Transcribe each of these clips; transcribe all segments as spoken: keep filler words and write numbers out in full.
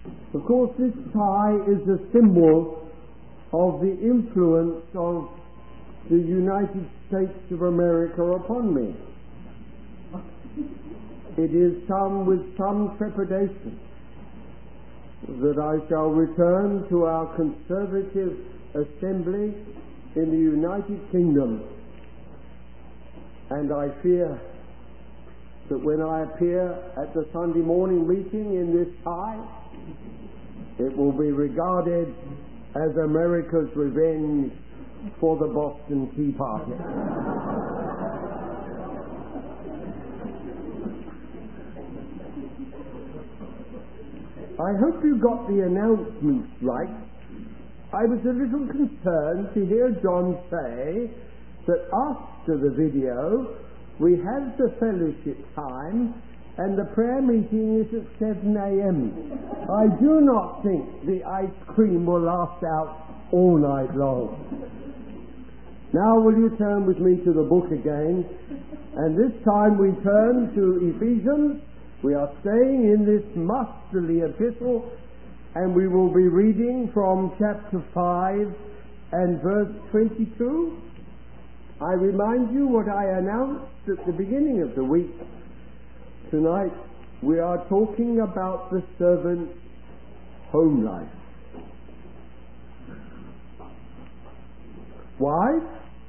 Of course, this tie is a symbol of the influence of the United States of America upon me. It is some with some trepidation that I shall return to our conservative assembly in the United Kingdom, and I fear that when I appear at the Sunday morning meeting in this tie, it will be regarded as America's revenge for the Boston Tea Party. I hope you got the announcements right. I was a little concerned to hear John say that after the video we have the fellowship time and the prayer meeting is at seven a.m. I do not think the ice cream will last out all night long. Now will you turn with me to the book again, and this time we turn to Ephesians. We are staying in this masterly epistle, and we will be reading from chapter five and verse twenty-two. I remind you what I announced at the beginning of the week. Tonight we are talking about the servant's home life. Wives,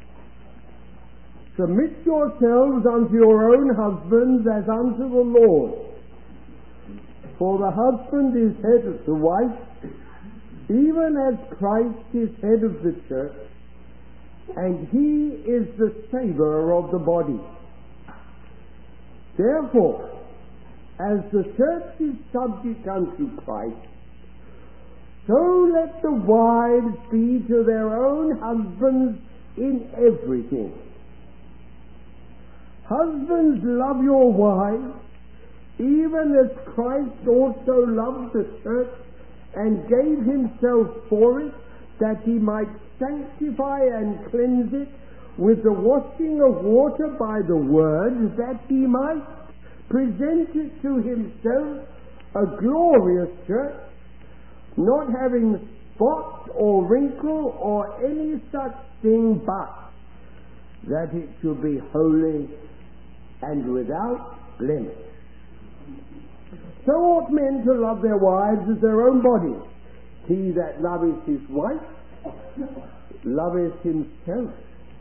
submit yourselves unto your own husbands as unto the Lord. For the husband is head of the wife, even as Christ is head of the church, and he is the Saviour of the body. Therefore, as the church is subject unto Christ, so let the wives be to their own husbands in everything. Husbands, love your wives, even as Christ also loved the church and gave himself for it, that he might sanctify and cleanse it with the washing of water by the word, that he might present it to himself a glorious church, not having spot or wrinkle or any such thing, but that it should be holy and without blemish. So ought men to love their wives as their own bodies. He that loveth his wife loveth himself.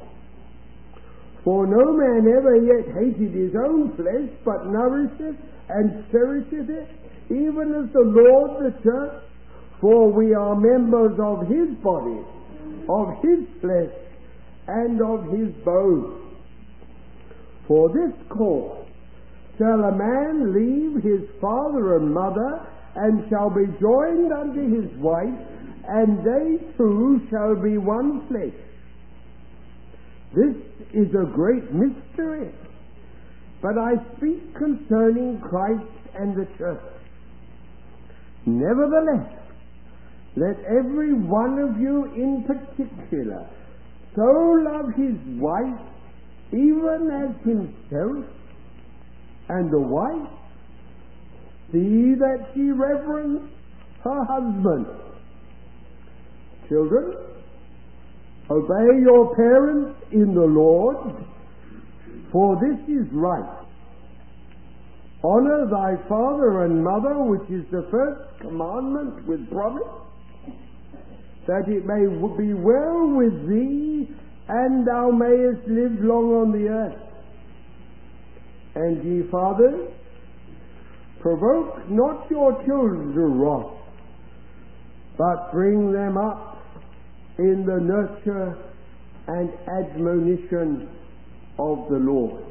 For no man ever yet hated his own flesh, but nourisheth and cherisheth it, even as the Lord the church. For we are members of his body, of his flesh, and of his bones. For this cause shall a man leave his father and mother, and shall be joined unto his wife, and they two shall be one flesh. This is a great mystery, but I speak concerning Christ and the church. Nevertheless, let every one of you in particular so love his wife, even as himself, and the wife see that she reverence her husband. Children, obey your parents in the Lord, for this is right. Honor thy father and mother, which is the first commandment with promise, that it may be well with thee, and thou mayest live long on the earth. And ye fathers, provoke not your children to wrath, but bring them up in the nurture and admonition of the Lord.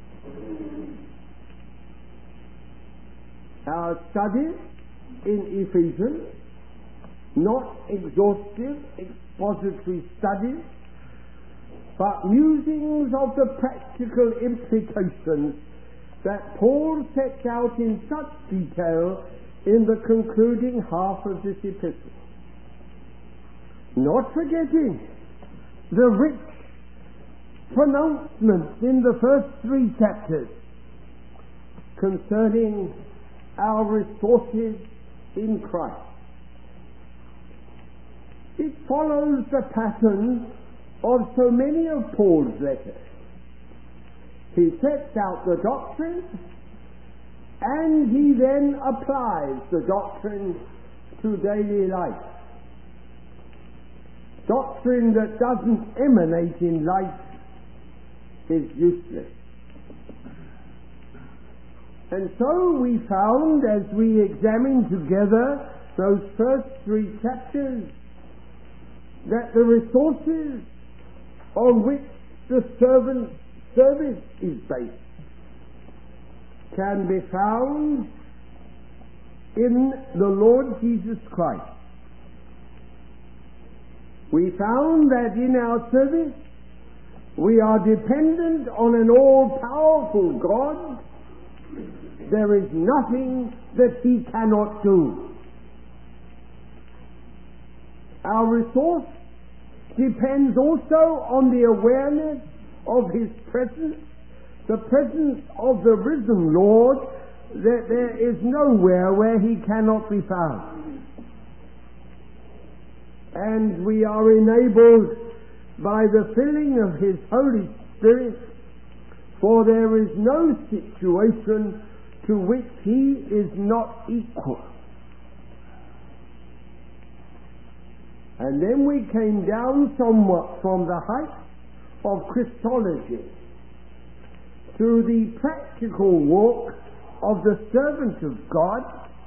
Our studies in Ephesians, not exhaustive expository studies, but musings of the practical implications that Paul sets out in such detail in the concluding half of this epistle. Not forgetting the rich pronouncements in the first three chapters concerning our resources in Christ. It follows the pattern of so many of Paul's letters. He sets out the doctrine, and he then applies the doctrine to daily life. Doctrine that doesn't emanate in life is useless. And so we found, as we examined together those first three chapters, that the resources on which the servant's service is based can be found in the Lord Jesus Christ. We found that in our service we are dependent on an all-powerful God. There is nothing that He cannot do. Our resource depends also on the awareness of His presence, the presence of the risen Lord, that there is nowhere where He cannot be found. And we are enabled by the filling of His Holy Spirit, for there is no situation to which He is not equal. And then we came down somewhat from the height of Christology to the practical walk of the servant of God,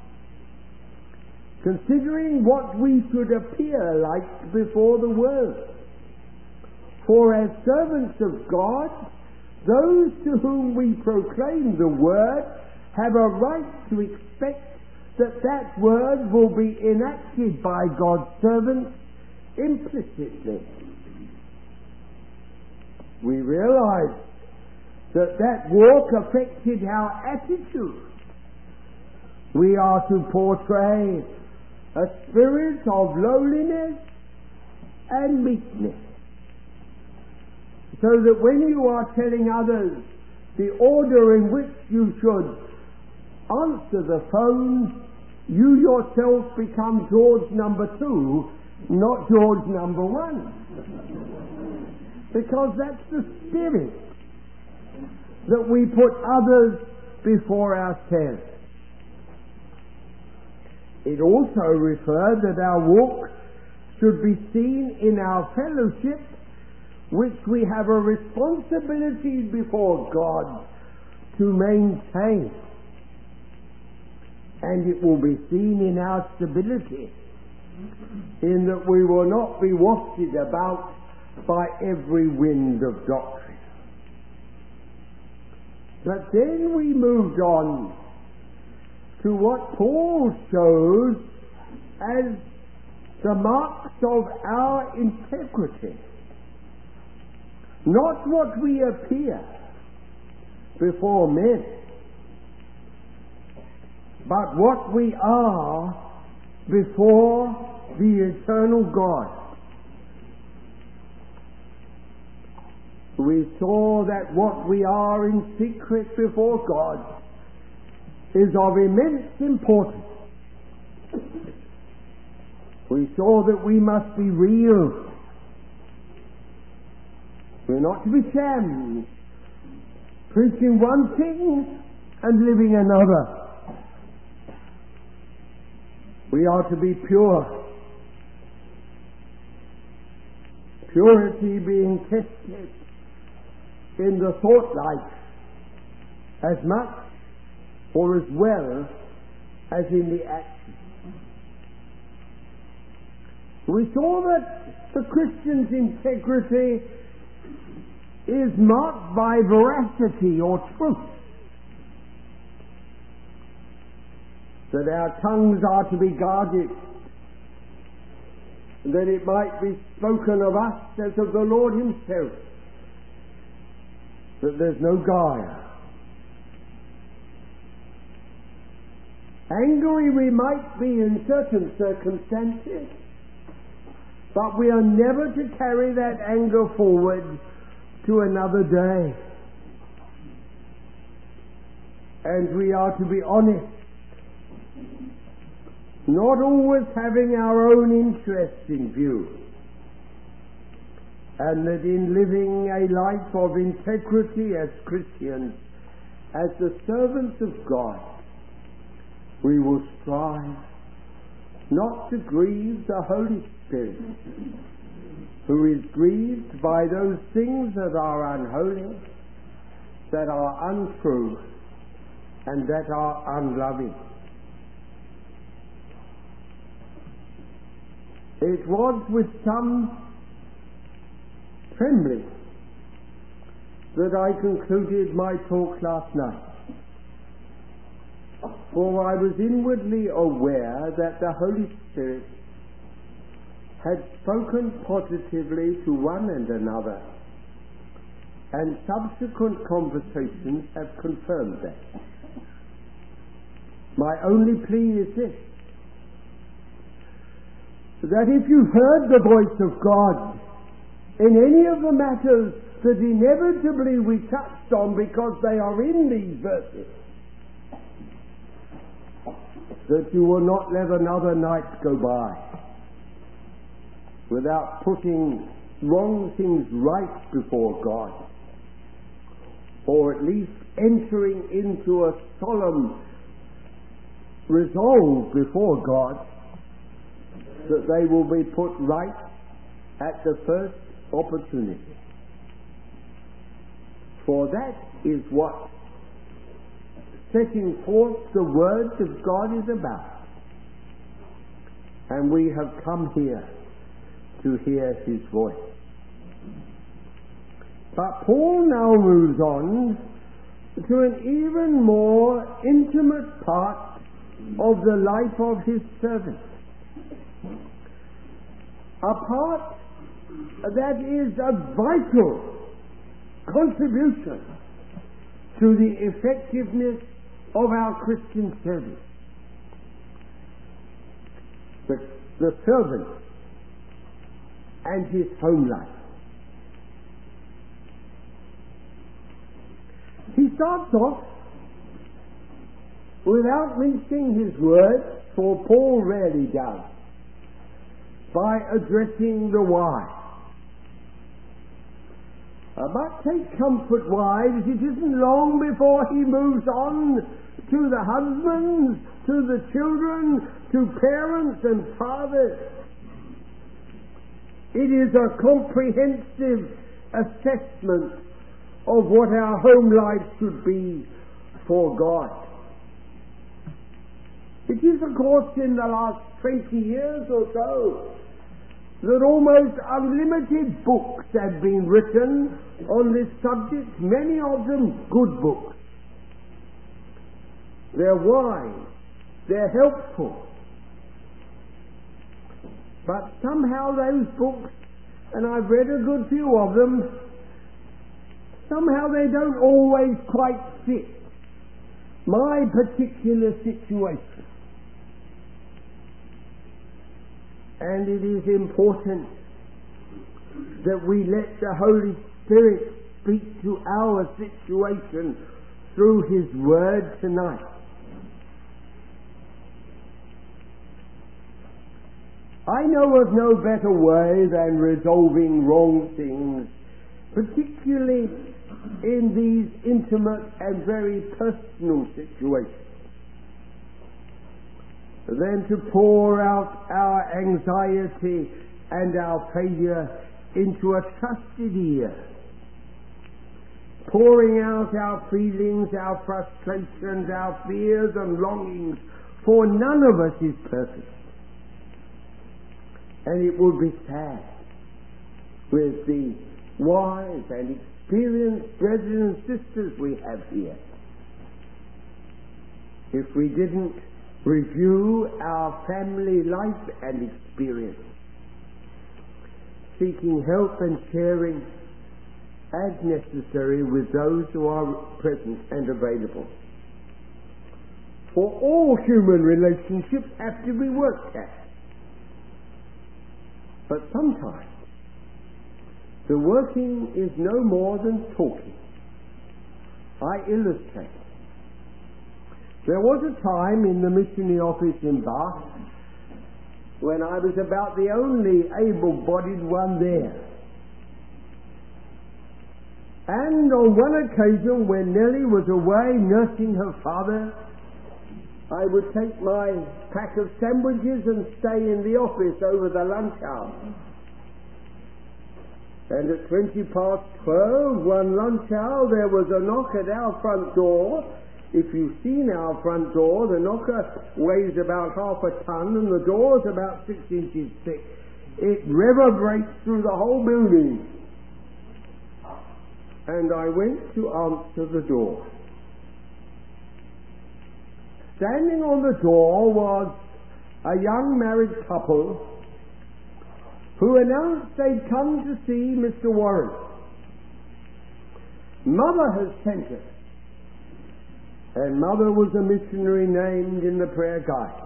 considering what we should appear like before the world. For as servants of God, those to whom we proclaim the word have a right to expect that that word will be enacted by God's servants implicitly. We realize that that walk affected our attitude. We are to portray a spirit of lowliness and meekness, so that when you are telling others the order in which you should answer the phone, you yourself become George number two, not George number one. Because that's the spirit, that we put others before ourselves. It also referred that our walk should be seen in our fellowship, which we have a responsibility before God to maintain. And it will be seen in our stability, in that we will not be wafted about by every wind of doctrine. But then we moved on to what Paul shows as the marks of our integrity. Not what we appear before men, but what we are before the eternal God. We saw that what we are in secret before God is of immense importance. We saw that we must be real. We're not to be shams, preaching one thing and living another. We are to be pure. Purity being tested in the thought life as much or as well as in the action. We saw that the Christian's integrity is marked by veracity or truth, that our tongues are to be guarded, that it might be spoken of us as of the Lord Himself, that there's no guile. Angry we might be in certain circumstances, but we are never to carry that anger forward to another day. And we are to be honest not always having our own interests in view, and that in living a life of integrity as Christians, as the servants of God, we will strive not to grieve the Holy Spirit, who is grieved by those things that are unholy, that are untrue, and that are unloving. It was with some trembling that I concluded my talk last night, for I was inwardly aware that the Holy Spirit had spoken positively to one and another, and subsequent conversations have confirmed that. My only plea is this: that if you've heard the voice of God in any of the matters that inevitably we touched on because they are in these verses, that you will not let another night go by without putting wrong things right before God, or at least entering into a solemn resolve before God that they will be put right at the first opportunity. For that is what setting forth the words of God is about. And we have come here to hear his voice. But Paul now moves on to an even more intimate part of the life of his servant. A part that is a vital contribution to the effectiveness of our Christian service. The, the servant and his home life. He starts off, without mincing his words, for Paul rarely does, by addressing the wives. Uh, but take comfort, wives, it isn't long before he moves on to the husbands, to the children, to parents and fathers. It is a comprehensive assessment of what our home life should be for God. It is, of course, in the last twenty years or so that almost unlimited books have been written on this subject, many of them good books. They're wise, they're helpful. But somehow those books, and I've read a good few of them, somehow they don't always quite fit my particular situation. And it is important that we let the Holy Spirit speak to our situation through his word tonight. I know of no better way than resolving wrong things, particularly in these intimate and very personal situations, than to pour out our anxiety and our failure into a trusted ear, pouring out our feelings, our frustrations, our fears and longings, for none of us is perfect. And it would be sad with the wise and experienced brethren and sisters we have here if we didn't review our family life and experience, seeking help and sharing as necessary with those who are present and available. For all human relationships have to be worked at. But sometimes the working is no more than talking. I illustrate. There was a time in the missionary office in Bath when I was about the only able-bodied one there. And on one occasion when Nellie was away nursing her father, I would take my pack of sandwiches and stay in the office over the lunch hour. And at twenty past twelve, one lunch hour, there was a knock at our front door. If you've seen our front door, the knocker weighs about half a ton and the door's about six inches thick. It reverberates through the whole building. And I went to answer the door. Standing on the door was a young married couple who announced they'd come to see Mister Warren. Mother has sent us. And Mother was a missionary named in the prayer guide.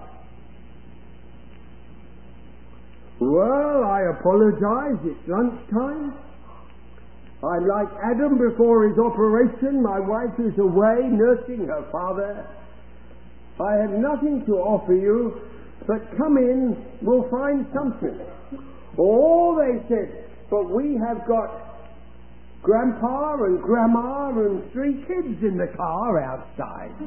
Well, I apologize, it's lunchtime. I'm like Adam before his operation. My wife is away nursing her father. I have nothing to offer you, but come in, we'll find something. Oh, they said, but we have got Grandpa and Grandma and three kids in the car outside.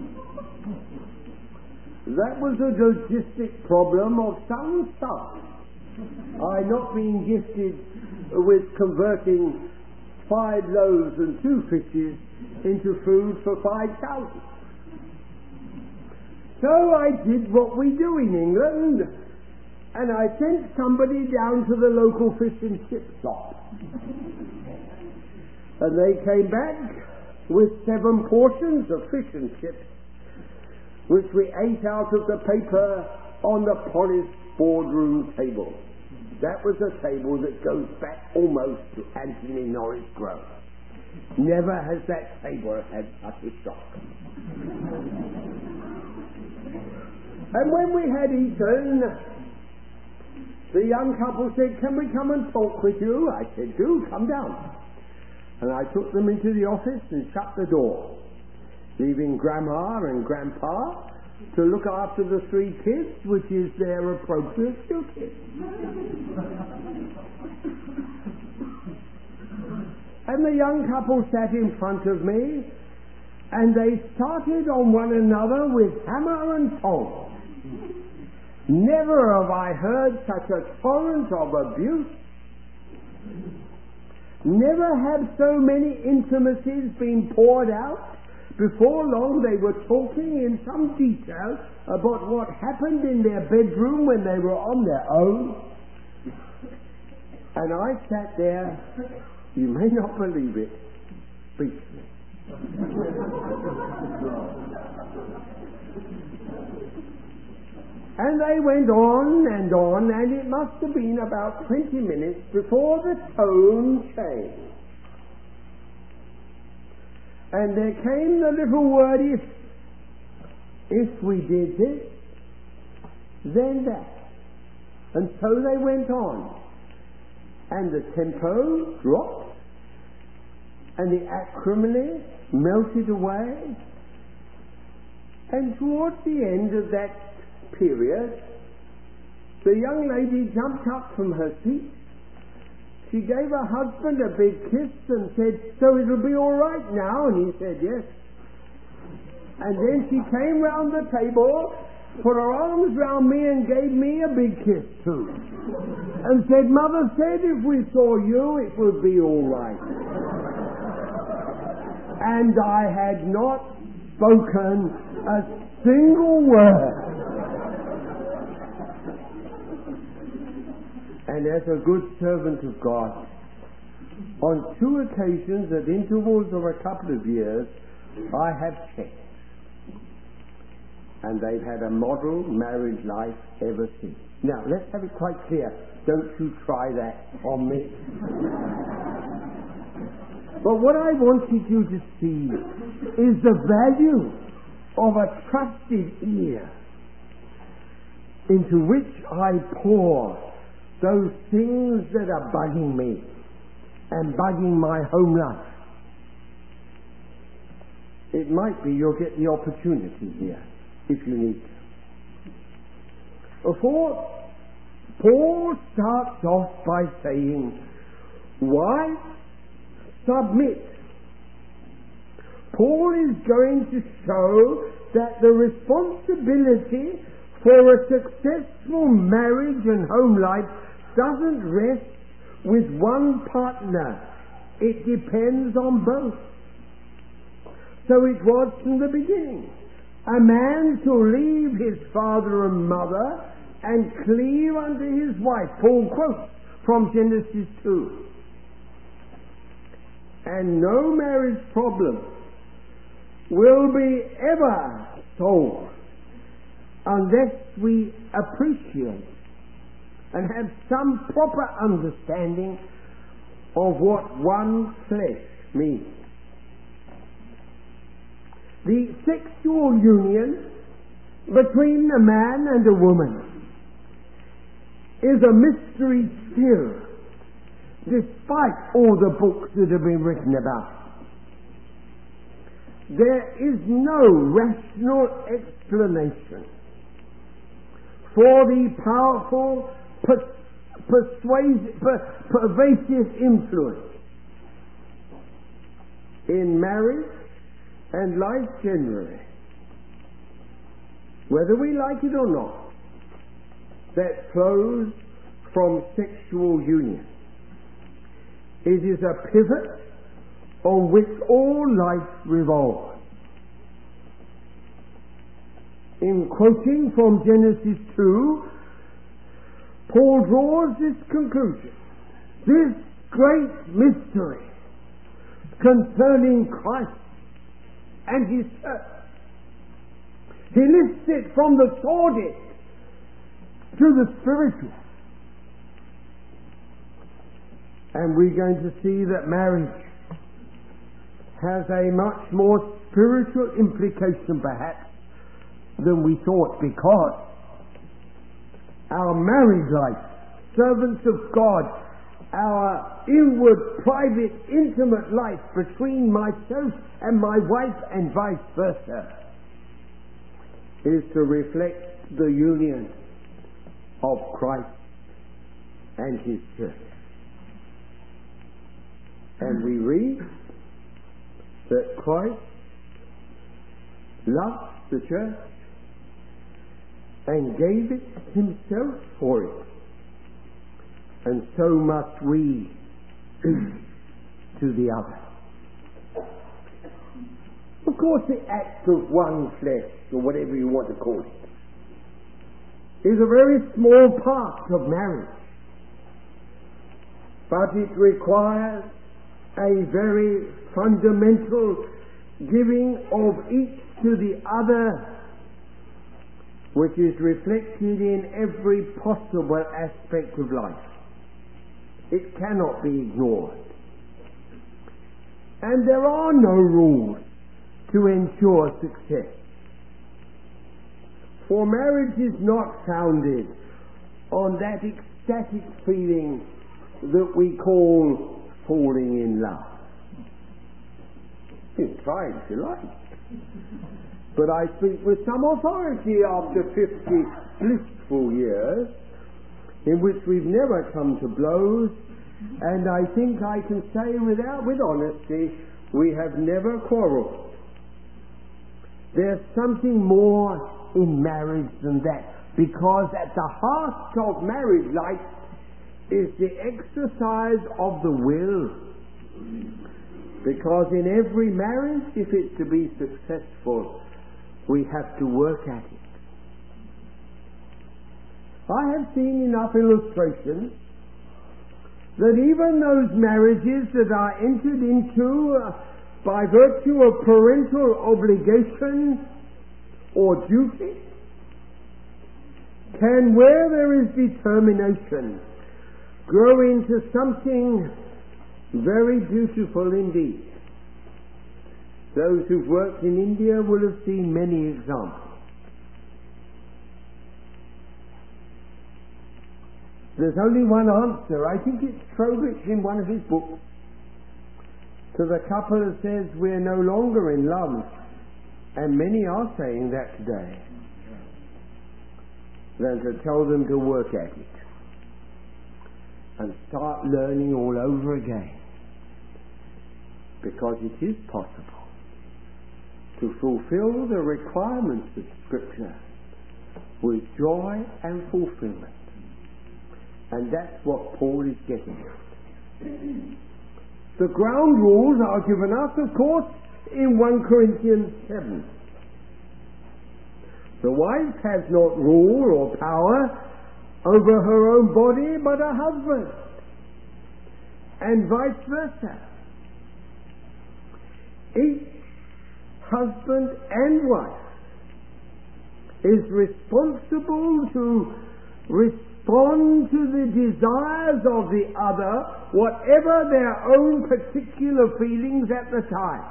That was a logistic problem of some sort. I not being gifted with converting five loaves and two fishes into food for five thousand. So I did what we do in England, and I sent somebody down to the local fish and chip shop. And they came back with seven portions of fish and chips, which we ate out of the paper on the polished boardroom table. That was a table that goes back almost to Anthony Norris Grove. Never has that table had such a shock. And when we had eaten, the young couple said, "Can we come and talk with you?" I said, "Do, come down." And I took them into the office and shut the door, leaving Grandma and Grandpa to look after the three kids, which is their appropriate duty. And the young couple sat in front of me, and they started on one another with hammer and tongs. Never have I heard such a torrent of abuse. Never have so many intimacies been poured out. Before long they were talking in some detail about what happened in their bedroom when they were on their own. And I sat there, you may not believe it, speechless. And they went on and on, and it must have been about twenty minutes before the tone changed. And there came the little word if. If we did this, then that. And so they went on. And the tempo dropped, and the acrimony melted away. And towards the end of that period, the young lady jumped up from her seat. She gave her husband a big kiss and said, "So it'll be all right now?" And he said, "Yes." And then she came round the table, put her arms round me and gave me a big kiss too. And said, "Mother said if we saw you, it would be all right." And I had not spoken a single word. And as a good servant of God, on two occasions at intervals of a couple of years, I have checked. And they've had a model marriage life ever since. Now, let's have it quite clear. Don't you try that on me. But what I wanted you to see is the value of a trusted ear into which I pour those things that are bugging me and bugging my home life. It might be you'll get the opportunity here if you need to. For Paul starts off by saying, wives, submit. Paul is going to show that the responsibility for a successful marriage and home life doesn't rest with one partner. It depends on both. So it was from the beginning. A man to leave his father and mother and cleave unto his wife. Paul quotes from Genesis two. And no marriage problem will be ever solved unless we appreciate and have some proper understanding of what one flesh means. The sexual union between a man and a woman is a mystery still, despite all the books that have been written about it. There is no rational explanation for the powerful, per- persuasive, per- pervasive influence in marriage and life generally, whether we like it or not, that flows from sexual union. It is a pivot on which all life revolves. In quoting from Genesis two, Paul draws this conclusion. This great mystery concerning Christ and his church. He lifts it from the sordid to the spiritual. And we're going to see that marriage has a much more spiritual implication perhaps than we thought, because our married life, servants of God, our inward, private, intimate life between myself and my wife and vice versa, is to reflect the union of Christ and his church. And we read that Christ loved the church and gave it himself for it. And so must we to the other. Of course, the act of one flesh, or whatever you want to call it, is a very small part of marriage. But it requires a very fundamental giving of each to the other, which is reflected in every possible aspect of life. It cannot be ignored. And there are no rules to ensure success. For marriage is not founded on that ecstatic feeling that we call falling in love. You can try it if you like. But I speak with some authority after fifty blissful years in which we've never come to blows, and I think I can say without, with honesty, we have never quarrelled. There's something more in marriage than that, because at the heart of marriage life is the exercise of the will. Because in every marriage, if it's to be successful, we have to work at it. I have seen enough illustrations that even those marriages that are entered into uh, by virtue of parental obligation or duty can, where there is determination, grow into something very beautiful indeed. Those who've worked in India will have seen many examples. There's only one answer. I think it's Trowbridge in one of his books, to the couple that says we're no longer in love And many are saying that today, than to tell them to work at it and start learning all over again. Because it is possible to fulfill the requirements of Scripture with joy and fulfillment. And that's what Paul is getting at. The ground rules are given us, of course, in First Corinthians seven. The wife has not rule or power over her own body, but her husband, and vice versa. Each husband and wife is responsible to respond to the desires of the other, whatever their own particular feelings at the time.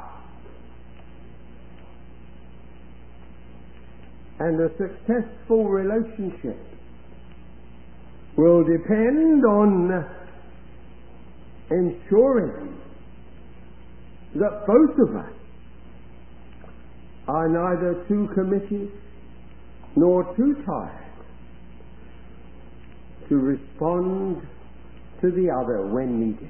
And a successful relationship will depend on ensuring that both of us are neither too committed nor too tired to respond to the other when needed.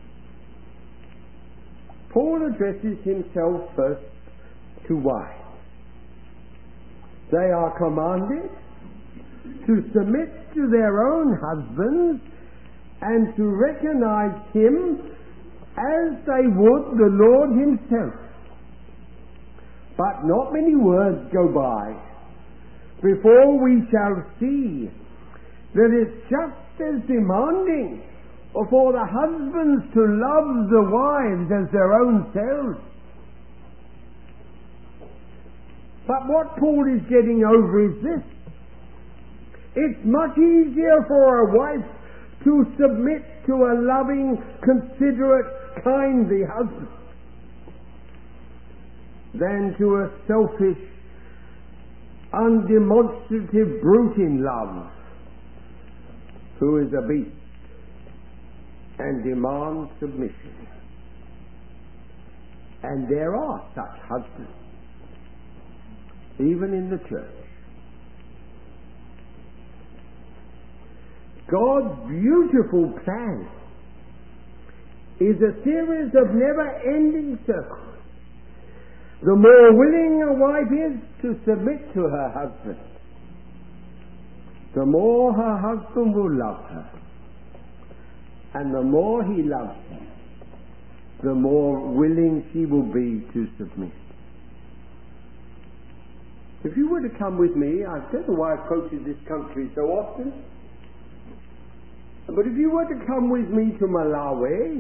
Paul addresses himself first to wives. They are commanded to submit to their own husbands and to recognize him as they would the Lord himself. But not many words go by before we shall see that it's just as demanding for the husbands to love the wives as their own selves. But what Paul is getting over is this: it's much easier for a wife to submit to a loving, considerate, kindly husband than to a selfish, undemonstrative brute in love who is a beast and demands submission. And there are such husbands, even in the church. God's beautiful plan is a series of never-ending circles. The more willing a wife is to submit to her husband, the more her husband will love her. And the more he loves her, the more willing she will be to submit. If you were to come with me, I don't know why I've quoted this country so often, but if you were to come with me to Malawi,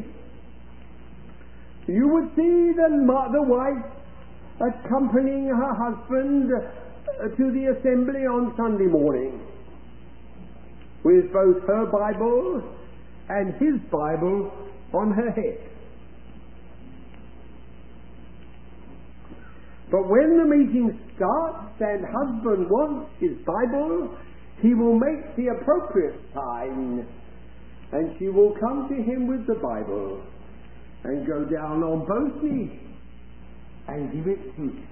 you would see the, the wife accompanying her husband to the assembly on Sunday morning with both her Bible and his Bible on her head. But when the meeting starts and husband wants his Bible, he will make the appropriate sign and she will come to him with the Bible and go down on both knees and give it to him.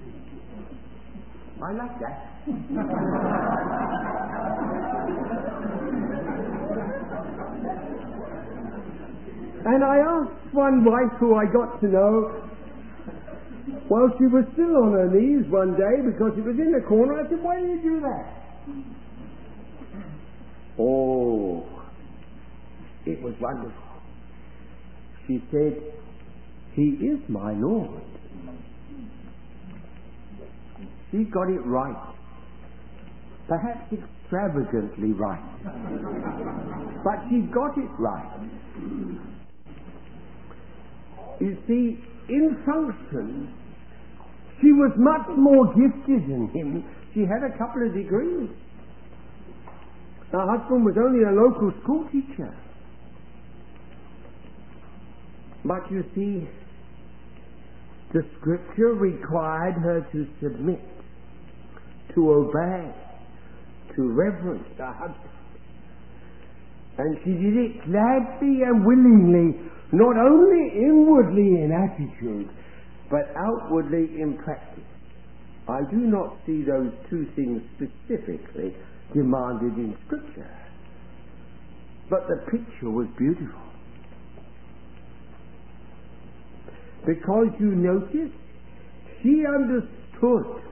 I like that. And I asked one wife who I got to know, while she was still on her knees one day because she was in the corner, I said, why do you do that? Oh, it was wonderful. She said, he is my Lord. She got it right. Perhaps extravagantly right. But she got it right. You see, in function, she was much more gifted than him. She had a couple of degrees. Her husband was only a local school teacher. But you see, the Scripture required her to submit, to obey, to reverence her husband. And she did it gladly and willingly, not only inwardly in attitude, but outwardly in practice. I do not see those two things specifically demanded in Scripture. But the picture was beautiful. Because you notice, she understood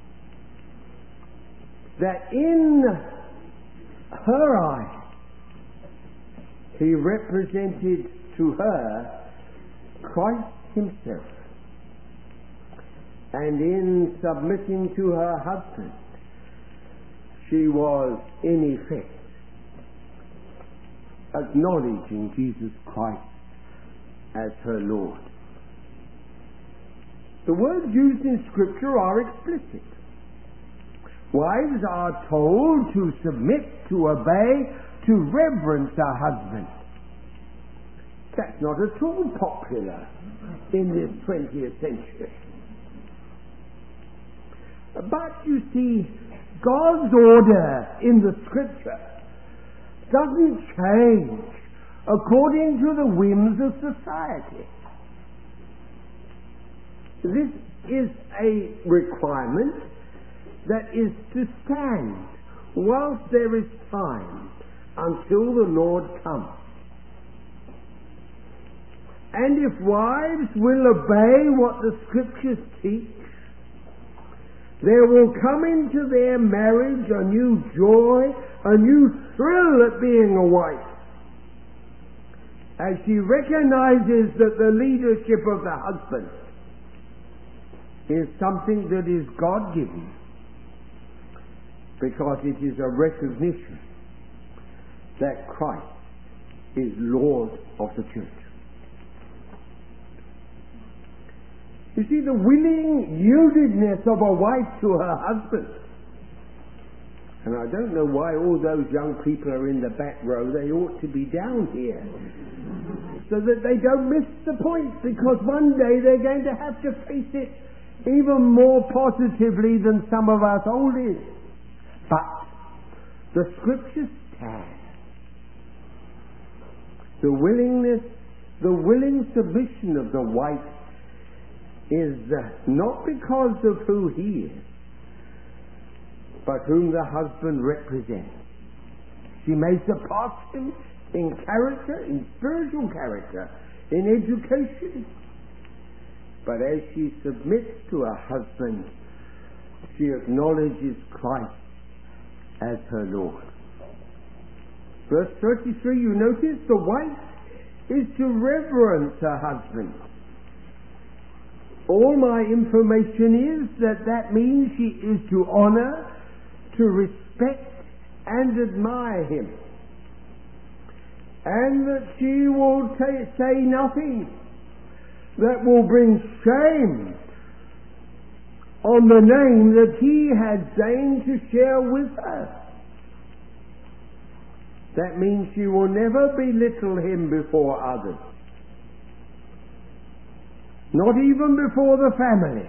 that in her eyes, he represented to her Christ himself. And in submitting to her husband, she was in effect acknowledging Jesus Christ as her Lord. The words used in Scripture are explicit. Wives are told to submit, to obey, to reverence her husband. That's not at all popular in this twentieth century. But you see, God's order in the Scripture doesn't change according to the whims of society. This is a requirement that is to stand whilst there is time until the Lord comes. And if wives will obey what the Scriptures teach, there will come into their marriage a new joy, a new thrill at being a wife, as she recognizes that the leadership of the husband is something that is God-given, because it is a recognition that Christ is Lord of the church. You see, the willing yieldedness of a wife to her husband. And I don't know why all those young people are in the back row. They ought to be down here, so that they don't miss the point, because one day they're going to have to face it even more positively than some of us oldies. But the Scriptures stand. The willingness, the willing submission of the wife is uh, not because of who he is, but whom the husband represents. She may surpass him in character, in spiritual character, in education, but as she submits to her husband, she acknowledges Christ as her Lord. Verse thirty-three, you notice the wife is to reverence her husband. All my information is that that means she is to honor, to respect and admire him, and that she will t- say nothing that will bring shame on the name that he has deigned to share with her. That means she will never belittle him before others, not even before the family.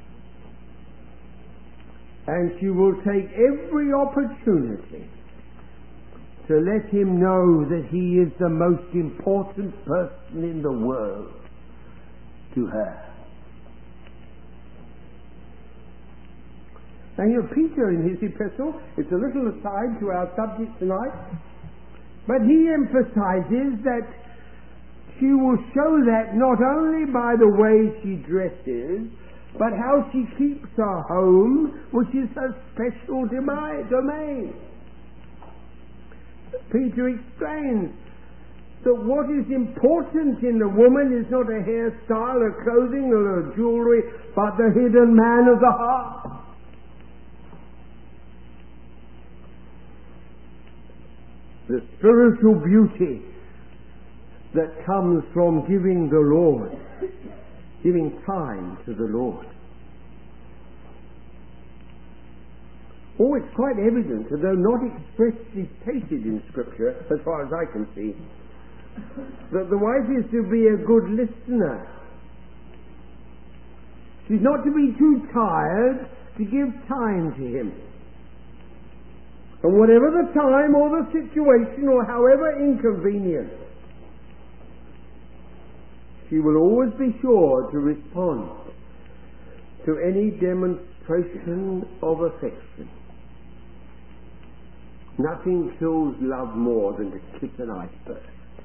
And she will take every opportunity to let him know that he is the most important person in the world to her. Now here Peter in his epistle, it's a little aside to our subject tonight, but he emphasizes that she will show that not only by the way she dresses, but how she keeps her home, which is her special domain. Peter explains that what is important in the woman is not a hairstyle, her clothing, or her jewelry, but the hidden man of the heart. The spiritual beauty that comes from giving the Lord, giving time to the Lord. Oh, it's quite evident, although not expressly stated in Scripture, as far as I can see, that the wife is to be a good listener. She's not to be too tired to give time to him. And whatever the time or the situation, or however inconvenient, she will always be sure to respond to any demonstration demonstration of affection. Nothing kills love more than to kiss an iceberg.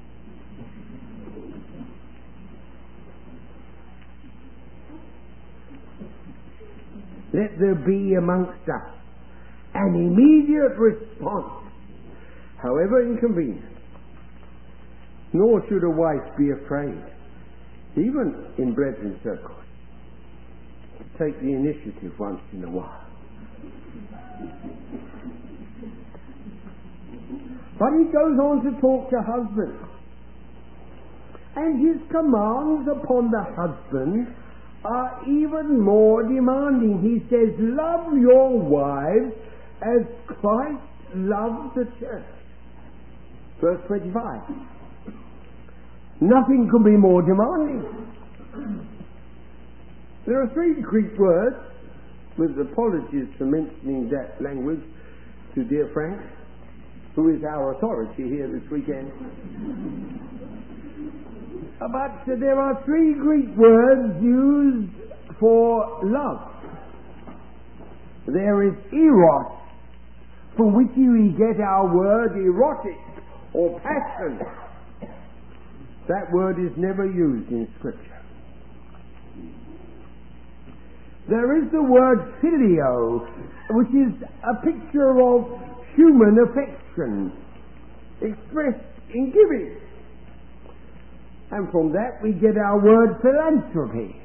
Let there be amongst us an immediate response, however inconvenient. Nor should a wife be afraid, even in brethren circles, to take the initiative once in a while. But he goes on to talk to husbands. And his commands upon the husband are even more demanding. He says, love your wives as Christ loved the church. Verse twenty-five. Nothing could be more demanding. There are three Greek words, with apologies for mentioning that language to dear Frank, who is our authority here this weekend. But there are three Greek words used for love. There is eros, from which we get our word erotic or passion. That word is never used in Scripture. There is the word filio, which is a picture of human affection expressed in giving. And from that we get our word philanthropy.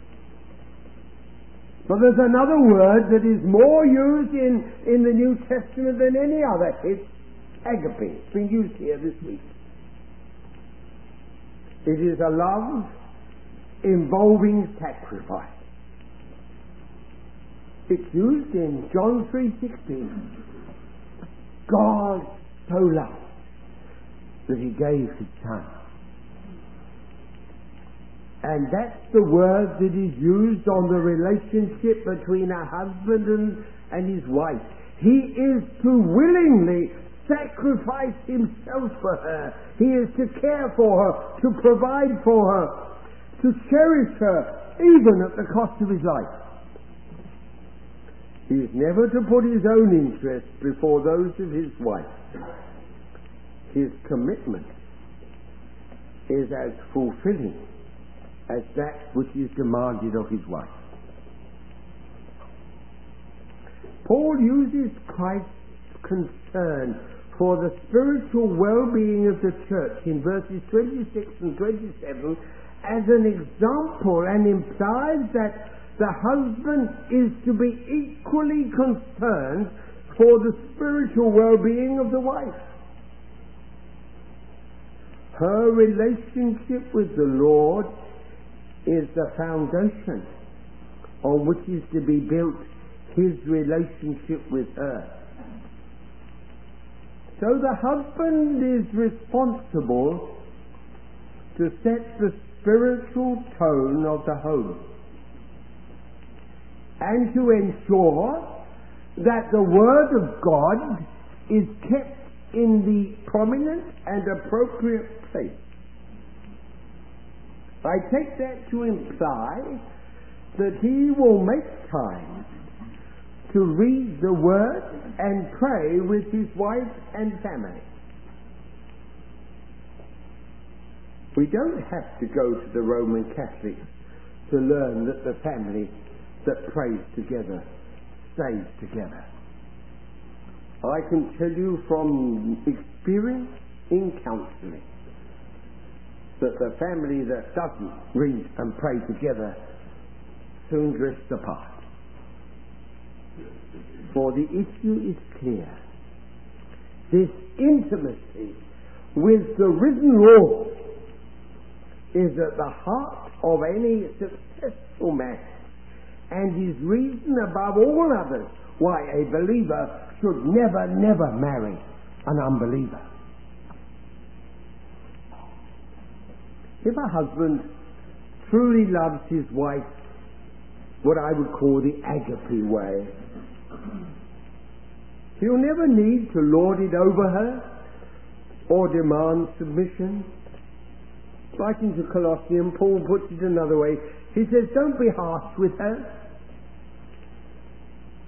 But there's another word that is more used in, in the New Testament than any other. It's agape. It's been used here this week. It is a love involving sacrifice. It's used in John three sixteen. God so loved that he gave his Son. And that's the word that is used on the relationship between a husband and, and his wife. He is to willingly sacrifice himself for her. He is to care for her, to provide for her, to cherish her, even at the cost of his life. He is never to put his own interests before those of his wife. His commitment is as fulfilling as that which is demanded of his wife. Paul uses Christ's concern for the spiritual well-being of the church in verses twenty-six and twenty-seven as an example, and implies that the husband is to be equally concerned for the spiritual well-being of the wife. Her relationship with the Lord is the foundation on which is to be built his relationship with her. So the husband is responsible to set the spiritual tone of the home and to ensure that the Word of God is kept in the prominent and appropriate place. I take that to imply that he will make time to read the Word and pray with his wife and family. We don't have to go to the Roman Catholics to learn that the family that prays together stays together. I can tell you from experience in counselling that the family that doesn't read and pray together soon drifts apart. For the issue is clear. This intimacy with the risen Lord is at the heart of any successful man, and is reason above all others why a believer should never, never marry an unbeliever. If a husband truly loves his wife what I would call the agape way, he'll never need to lord it over her or demand submission. Writing to Colossians, Paul puts it another way. He says, don't be harsh with her.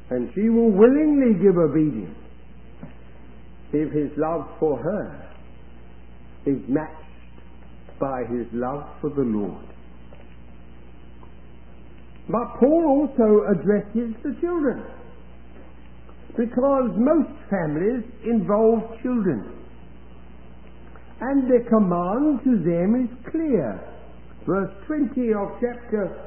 and she will willingly give obedience if his love for her is matched by his love for the Lord. But Paul also addresses the children, because most families involve children, and the command to them is clear. Verse twenty of chapter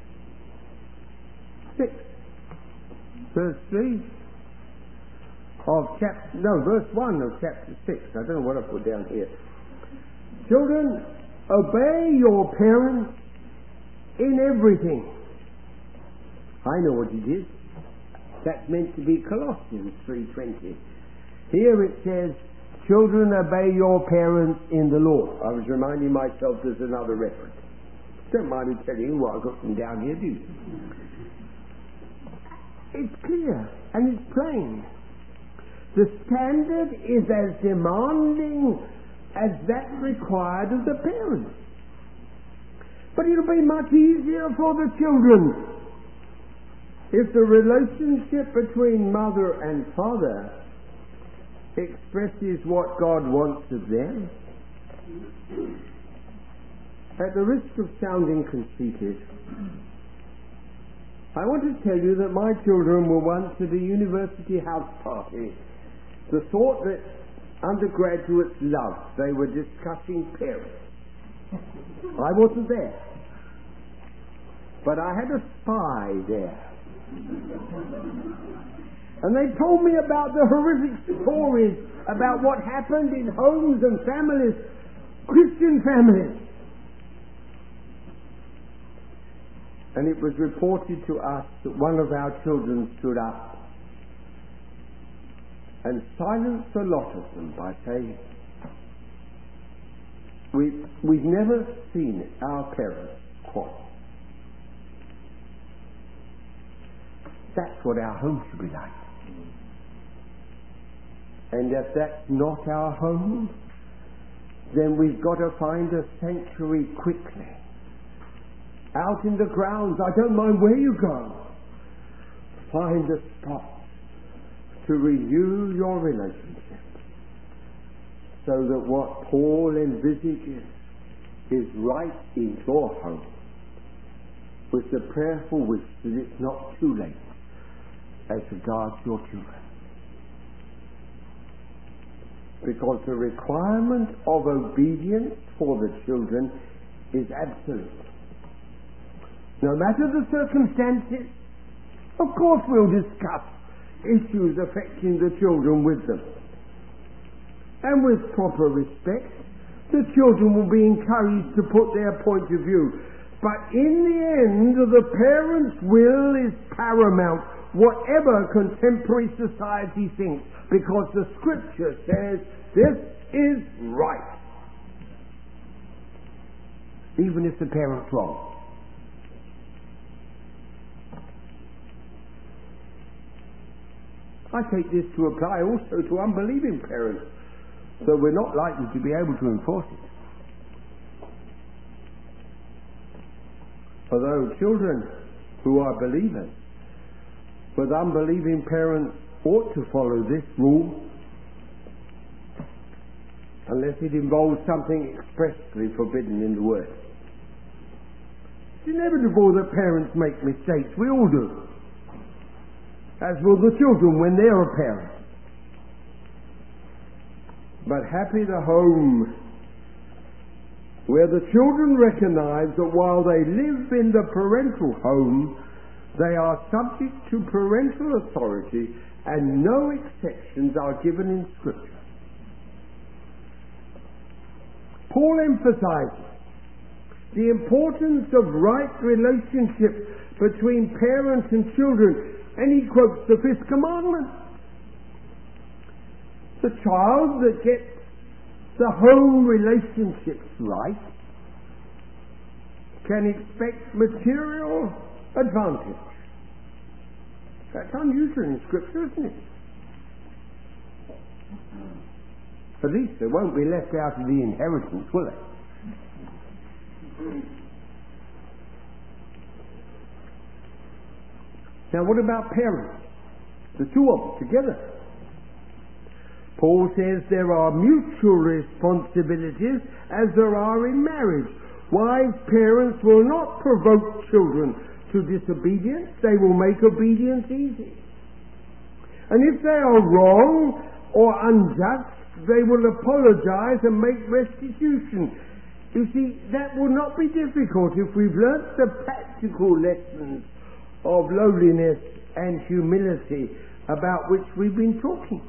six, verse three of chapter, no, verse one of chapter six. I don't know what I put down here. Children, obey your parents in everything. I know what it is. That's meant to be Colossians three twenty. Here it says, children, obey your parents in the Lord. I was reminding myself there's another reference. Don't mind me telling you what I've got from down here, do you? It's clear and it's plain. The standard is as demanding as that required of the parents. But it'll be much easier for the children if the relationship between mother and father expresses what God wants of them. At the risk of sounding conceited, I want to tell you that my children were once at a university house party, the sort that undergraduates love. They were discussing parents. I wasn't there, but I had a spy there. And they told me about the horrific stories about what happened in homes and families, Christian families. And it was reported to us that one of our children stood up and silenced a lot of them by saying, we, we've never seen our parents quarrel. That's what our home should be like. And if that's not our home, then we've got to find a sanctuary quickly. Out in the grounds, I don't mind where you go. Find a spot to renew your relationship, so that what Paul envisages is right in your home, with the prayerful wish that it's not too late as regards your children. Because the requirement of obedience for the children is absolute. No matter the circumstances, of course we'll discuss issues affecting the children with them. And with proper respect, the children will be encouraged to put their point of view. But in the end, the parents' will is paramount, whatever contemporary society thinks, because the Scripture says this is right, even if the parent's wrong. I take this to apply also to unbelieving parents, so we're not likely to be able to enforce it. Although children who are believers with unbelieving parents ought to follow this rule, unless it involves something expressly forbidden in the Word. It's inevitable that parents make mistakes. We all do. As will the children when they're a parent. But happy the home where the children recognize that while they live in the parental home, they are subject to parental authority and no exceptions are given in Scripture. Paul emphasizes the importance of right relationship between parents and children, and he quotes the fifth commandment. The child that gets the home relationships right can expect material advantage. That's unusual in Scripture, isn't it? At least they won't be left out of the inheritance, will they? Now, what about parents? the two of them together. Paul says there are mutual responsibilities as there are in marriage. Wise parents will not provoke children to disobedience. They will make obedience easy. And if they are wrong or unjust, they will apologize and make restitution. You see, that will not be difficult if we've learnt the practical lessons of lowliness and humility about which we've been talking.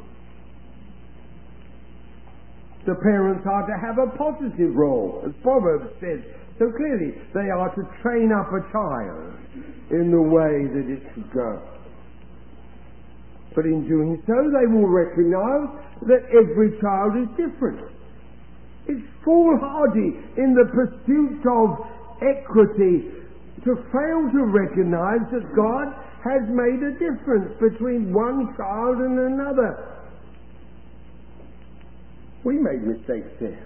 The parents are to have a positive role, as Proverbs says so clearly. They are to train up a child in the way that it should go. But in doing so, they will recognize that every child is different. It's foolhardy in the pursuit of equity to fail to recognize that God has made a difference between one child and another. We made mistakes there.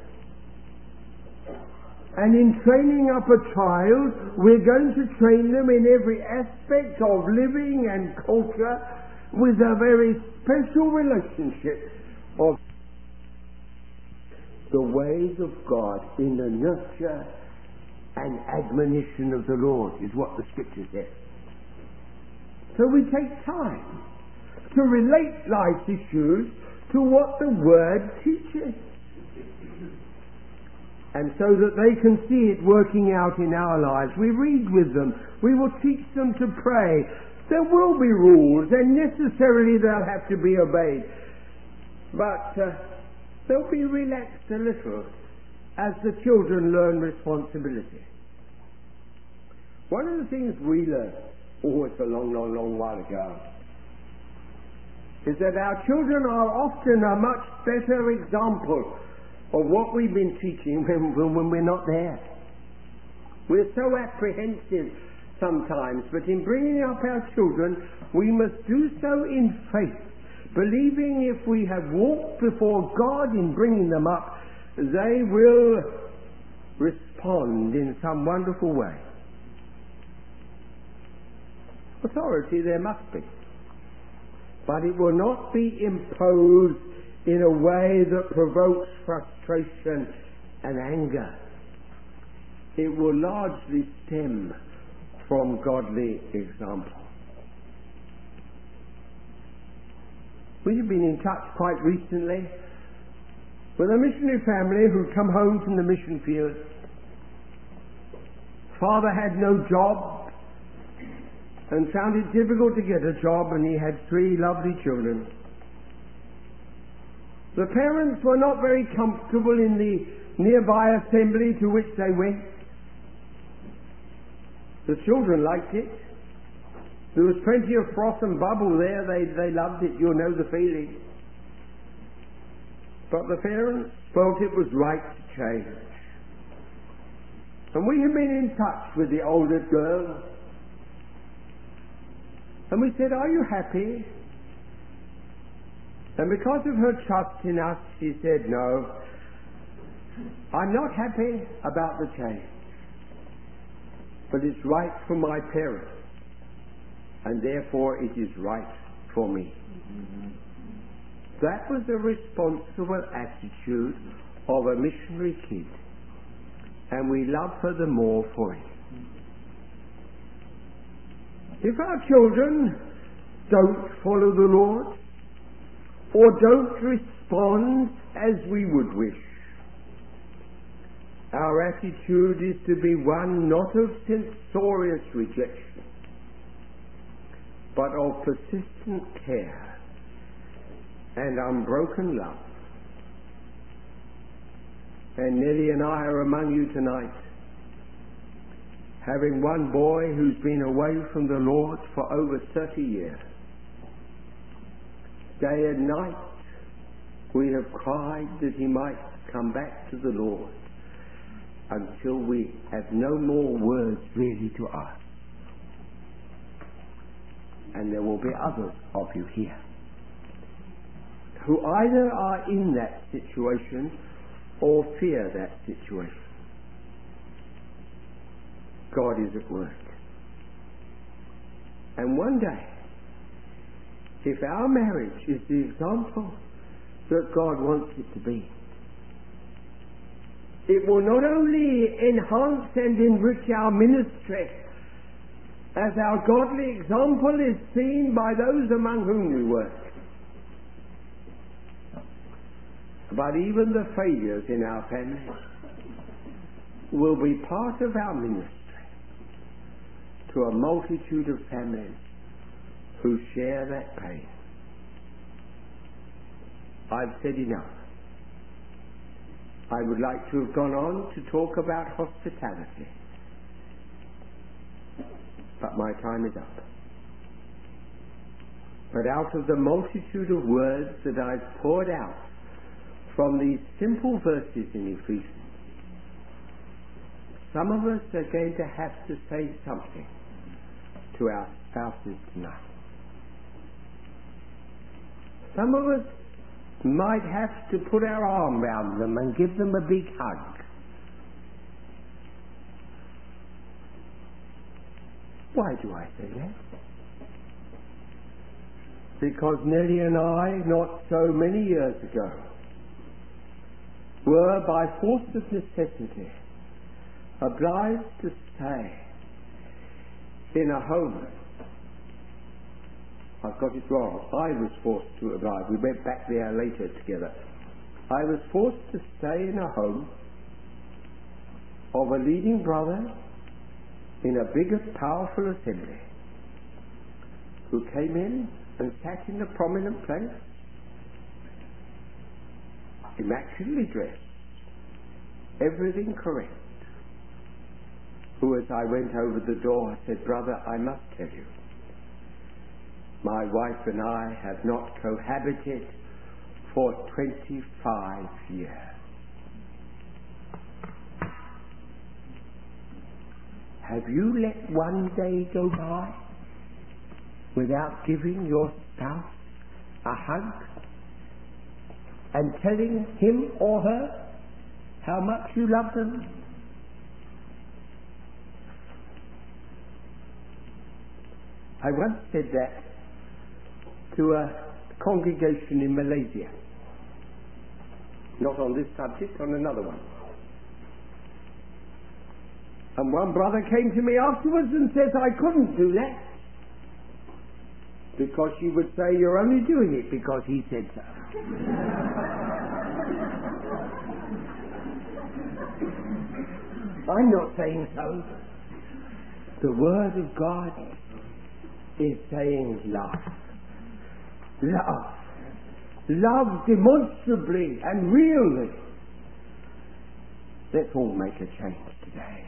And in training up a child, we're going to train them in every aspect of living and culture with a very special relationship of the ways of God in the nurture and admonition of the Lord, is what the Scripture says. So we take time to relate life's issues to what the Word teaches, and so that they can see it working out in our lives. We read with them. We will teach them to pray. There will be rules, and necessarily they'll have to be obeyed. But uh, they'll be relaxed a little as the children learn responsibility. One of the things we learned, oh, it's a long, long, long while ago, is that our children are often a much better example of what we've been teaching when, when we're not there. We're so apprehensive sometimes, but in bringing up our children, we must do so in faith, believing if we have walked before God in bringing them up, they will respond in some wonderful way. Authority there must be, but it will not be imposed in a way that provokes frustration and anger. It will largely stem from godly example. We have been in touch quite recently with a missionary family who'd come home from the mission field. Father had no job and found it difficult to get a job, and he had three lovely children. The parents were not very comfortable in the nearby assembly to which they went. The children liked it. There was plenty of froth and bubble there. They, they loved it. You'll know the feeling. But the parents felt it was right to change. And we have been in touch with the older girl. And we said, "Are you happy?" And because of her trust in us, she said, "No, I'm not happy about the change. But it's right for my parents, and therefore it is right for me." Mm-hmm. That was the responsible attitude of a missionary kid, and we love her the more for it. If our children don't follow the Lord, or don't respond as we would wish, our attitude is to be one not of censorious rejection, but of persistent care and unbroken love. And Nellie and I are among you tonight, having one boy who's been away from the Lord for over thirty years. Day and night we have cried that he might come back to the Lord, until we have no more words really to ask. And there will be others of you here who either are in that situation or fear that situation. God is at work. And one day if our marriage is the example that God wants it to be, it will not only enhance and enrich our ministry, as our godly example is seen by those among whom we work, but even the failures in our family will be part of our ministry to a multitude of families who share that pain. I've said enough. I would like to have gone on to talk about hospitality, but my time is up. But out of the multitude of words that I've poured out from these simple verses in Ephesians, some of us are going to have to say something to our spouses tonight. Some of us might have to put our arm round them and give them a big hug. Why do I say that? Because Nellie and I, not so many years ago, were by force of necessity obliged to stay in a home. I've got it wrong. I was forced to oblige. We went back there later together. I was forced to stay in a home of a leading brother in a big and powerful assembly, who came in and sat in a prominent place, immaculately dressed, everything correct, who, as I went over the door, said, "Brother, I must tell you, my wife and I have not cohabited for twenty-five years. Have you let one day go by without giving your spouse a hug and telling him or her how much you love them?" I once said that to a congregation in Malaysia. Not on this subject, on another one. And one brother came to me afterwards and says, "I couldn't do that," because she would say, "You're only doing it because he said so." I'm not saying so. The Word of God is saying love. Love. Love demonstrably and really. Let's all make a change today.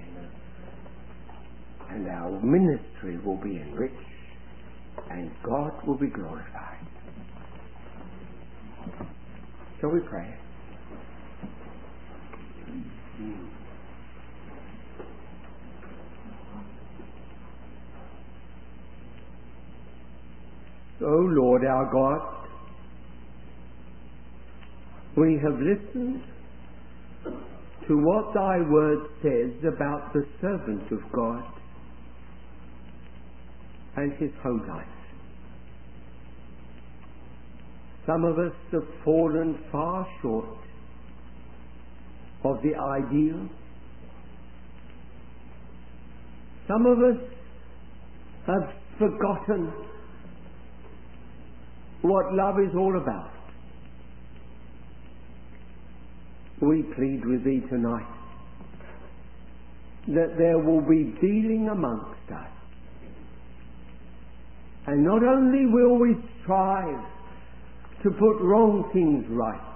And our ministry will be enriched and God will be glorified. Shall we pray? O Lord our God, we have listened to what thy word says about the servant of God and his home life. Some of us have fallen far short of the ideal. Some of us have forgotten what love is all about. We plead with thee tonight that there will be dealing amongst us. And not only will we strive to put wrong things right,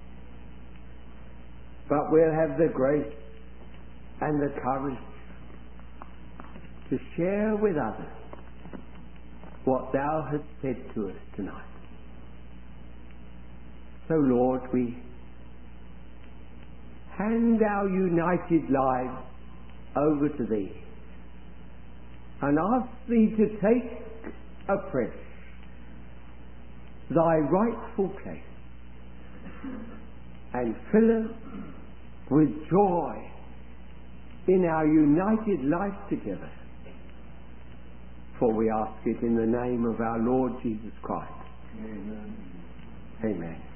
but we'll have the grace and the courage to share with others what thou hast said to us tonight. So, Lord, we hand our united lives over to thee and ask thee to take afresh thy rightful place and fill us with joy in our united life together. For we ask it in the name of our Lord Jesus Christ, Amen. Amen.